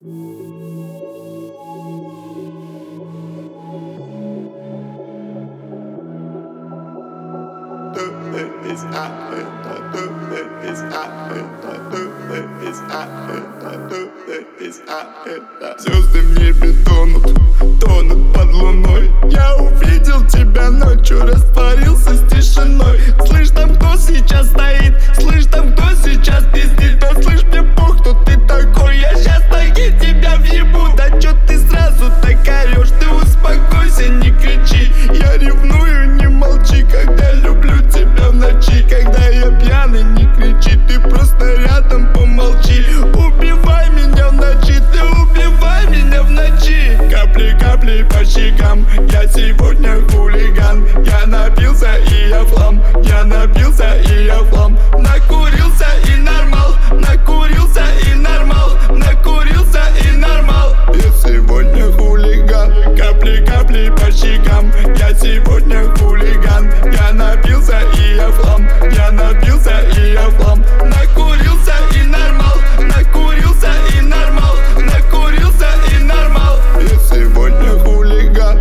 Звезды в небе тонут под луной. Я увидел тебя ночью, растворился с тишиной. Слышь, там кто сейчас стоит? Слышь, там кто сейчас пиздит? Да слышь, мне пох, кто ты такой? Я щас таки тебя въебу. Да чё ты сразу так орёшь? Ты успокойся, не кричи. Я ревную, не молчи, когда люблю тебя в ночи. Когда я пьяный, не кричи, ты просто рядом помолчи. Убивай меня в ночи, ты убивай меня в ночи. Капли по щекам, я сегодня хулиган. Я напился и я флам, я напился и я флам. Накурился и нормал, накурился и нормал, накурился и нормал. Я сегодня хулиган. Капли по щекам, я сегодня хулиган. Я напился и я флам, я напился и я флам. Накурился и нормал, накурился и нормал, накурился и нормал. Я сегодня хулиган.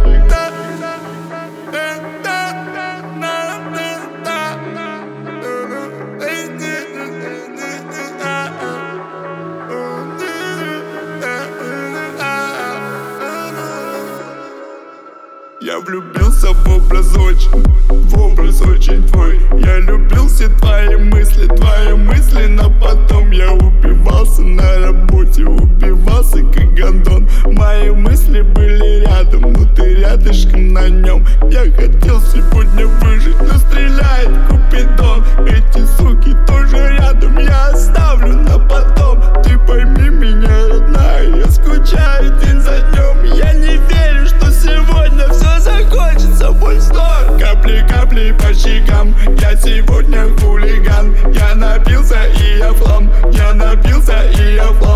Я влюбился в образ очень твой. Я любил все твои мысли на потом. Я убивался на работе, убивался как гондон. Мои мысли были рядом, но ты рядышком на нем. Я хотел сегодня выжить, но стреляет Купидон. Эти суки тоже рядом, я оставлю на потом. Ты пойми меня, родная, я скучаю день за днем. Я не верю, что сегодня все закончится боль снова. Капли по щекам, я сегодня хулиган. Я напился и я флам, я напился и я флам.